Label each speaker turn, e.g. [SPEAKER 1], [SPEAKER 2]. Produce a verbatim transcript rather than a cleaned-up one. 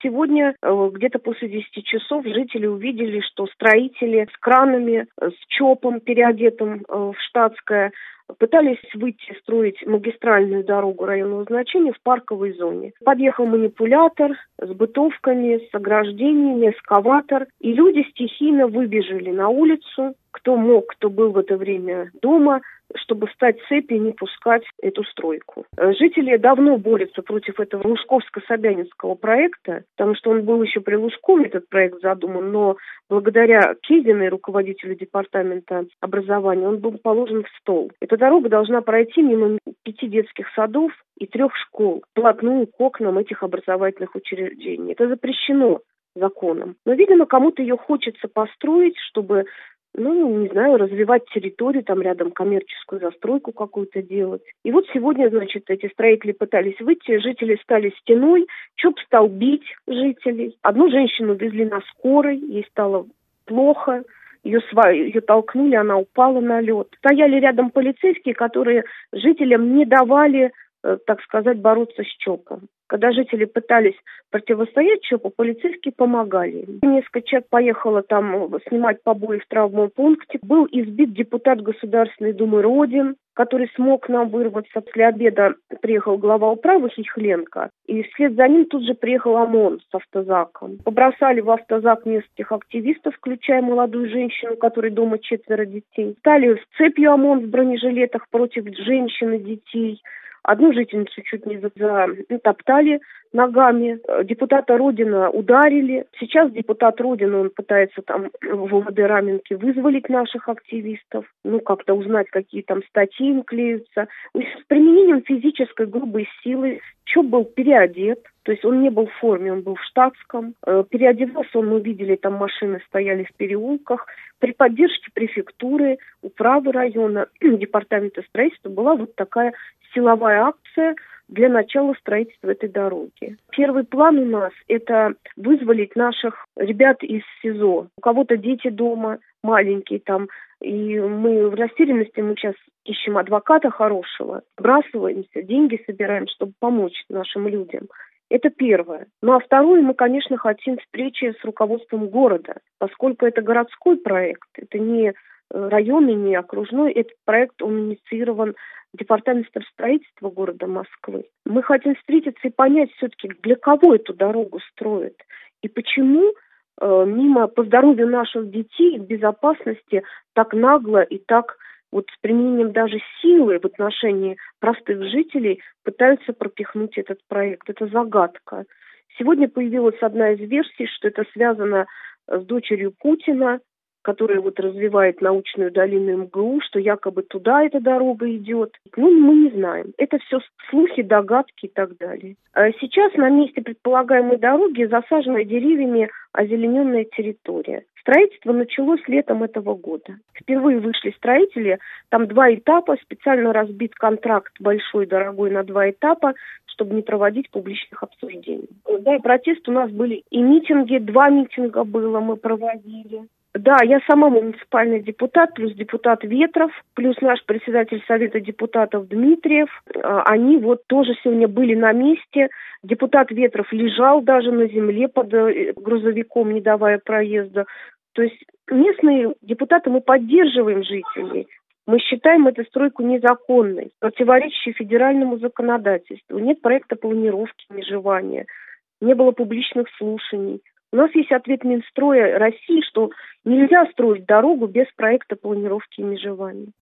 [SPEAKER 1] Сегодня э, где-то после десяти часов жители увидели, что строители с кранами, э, с ЧОПом, переодетым э, в штатское, пытались выйти строить магистральную дорогу районного значения в парковой зоне. Подъехал манипулятор с бытовками, с ограждениями, эскаватор, и люди стихийно выбежали на улицу, кто мог, кто был в это время дома, чтобы встать в цепи и не пускать эту стройку. Жители давно борются против этого Лужковско-Собянинского проекта, потому что он был еще при Лужкове, этот проект задуман, но благодаря Кизиной, руководителю департамента образования, он был положен в стол. Эта дорога должна пройти мимо пяти детских садов и трех школ, вплотную к окнам этих образовательных учреждений. Это запрещено законом. Но, видимо, кому-то ее хочется построить, чтобы, ну, не знаю, развивать территорию, там рядом коммерческую застройку какую-то делать. И вот сегодня, значит, эти строители пытались выйти, жители стали стеной, ЧОП стал бить жителей. Одну женщину везли на скорой, ей стало плохо, ее, сва... ее толкнули, она упала на лед. Стояли рядом полицейские, которые жителям не давали, э, так сказать, бороться с ЧОПом. Когда жители пытались противостоять ЧОПу, полицейские помогали. Несколько человек поехало там снимать побои в травмопункте. Был избит депутат Государственной Думы Родин, который смог нам вырваться. После обеда приехал глава управы Хихленко, и вслед за ним тут же приехал ОМОН с автозаком. Побросали в автозак нескольких активистов, включая молодую женщину, у которой дома четверо детей. Стали с цепью ОМОН в бронежилетах против женщин и детей. Одну жительницу чуть не затоптали ногами, депутата Родина ударили. Сейчас депутат Родина, он пытается там в УВД Раменки вызволить наших активистов, ну, как-то узнать, какие там статьи им клеются. С применением физической грубой силы. ЧОП был переодет, то есть он не был в форме, он был в штатском. Переодевался он, мы видели, там машины стояли в переулках. При поддержке префектуры, управы района, департамента строительства была вот такая силовая акция для начала строительства этой дороги. Первый план у нас – это вызволить наших ребят из СИЗО. У кого-то дети дома маленькие там, и мы в растерянности, мы сейчас ищем адвоката хорошего, сбрасываемся, деньги собираем, чтобы помочь нашим людям. Это первое. Ну а второе, мы, конечно, хотим встречи с руководством города, поскольку это городской проект, это не районный, не окружной, этот проект, он инициирован департаментом строительства города Москвы. Мы хотим встретиться и понять все-таки, для кого эту дорогу строят и почему э, мимо по здоровью наших детей, безопасности так нагло и так вот с применением даже силы в отношении простых жителей пытаются пропихнуть этот проект. Это загадка. Сегодня появилась одна из версий, что это связано с дочерью Путина, которая вот развивает научную долину МГУ, что якобы туда эта дорога идет. Ну, мы не знаем. Это все слухи, догадки и так далее. А сейчас на месте предполагаемой дороги засажена деревьями озелененная территория. Строительство началось летом этого года. Впервые вышли строители, там два этапа, специально разбит контракт большой, дорогой, на два этапа, чтобы не проводить публичных обсуждений. Да, и протесты у нас были, и митинги, два митинга было, мы проводили. Да, я сама муниципальный депутат, плюс депутат Ветров, плюс наш председатель Совета депутатов Дмитриев. Они вот тоже сегодня были на месте. Депутат Ветров лежал даже на земле под грузовиком, не давая проезда. То есть местные депутаты, мы поддерживаем жителей. Мы считаем эту стройку незаконной, противоречащей федеральному законодательству. Нет проекта планировки межевания, не было публичных слушаний. У нас есть ответ Минстроя России, что нельзя строить дорогу без проекта планировки и межевания.